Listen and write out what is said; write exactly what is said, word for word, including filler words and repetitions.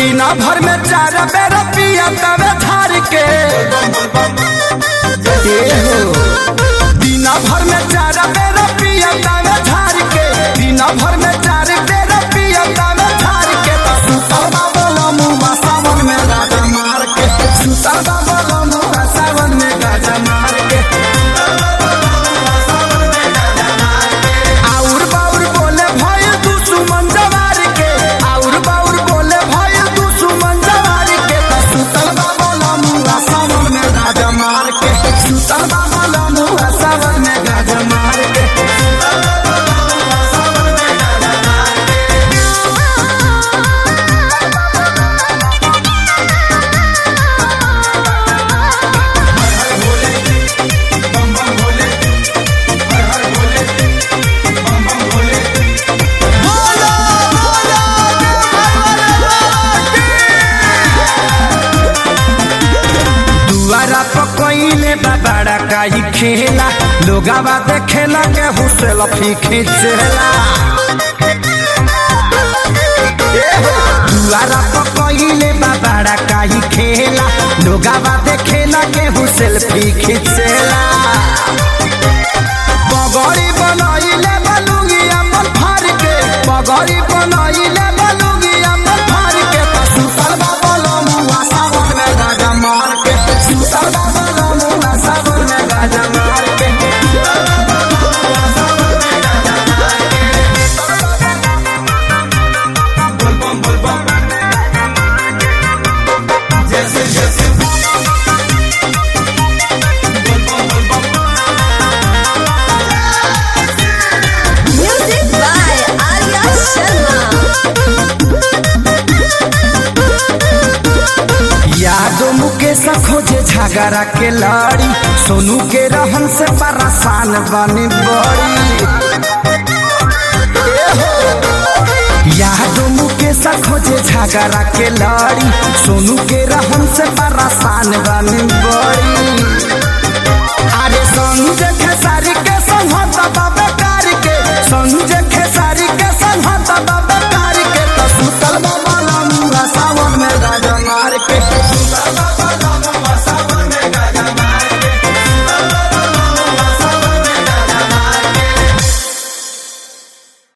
दिना भर में चार बेर पिया तवे धार के दिना भर में चार बेर पिया तवे धार के दिना भर में चार बेर पिया तवे धार के सुतल बाबा मुआ सावन में गाजा मार के सुतल बाबा मुआ सावन में गाजा मार के आउर बाउर बोले भाई दुश्मन जवार के आउर बाउर बोले भाई दुश्मन जवार के सुतल बाबा मुआ सावन में गाजा मार के सुतल बाबा मुआ सावन में गाजा मार के पकइले बाबा काई खेला लोगावा देखेला के हुसेल फी खींचेला दुआरा पकइले बाबा काई खेला लोगावा देखेला के हुसेल फी खींचेला पगड़ी बनाइले बलुंगी अपन फाड़ के पगड़ी बनाइले बलुंगी अपन फाड़ के सुतल बाबा मुआ सावन में गाजा मार के सुतल बाबा मुआ सावन में गाजा मार के जैसे जैसे Music by Arya Sharma. यादो मुकेश खोजे झगड़ा के लड़ी सोनू के रहन से परेशान बनी बड़ी यादो मुकेश खोजे झगड़ा के लड़ी सोनू के रहन से परेशान बनी बड़ी अरे संजय खेसारी के संहत बाबे कार के संजय खेसारी के संहत बाबे कार के तो सुतल बाबा मुआ सावन में गाजा मार के सुतल बाबा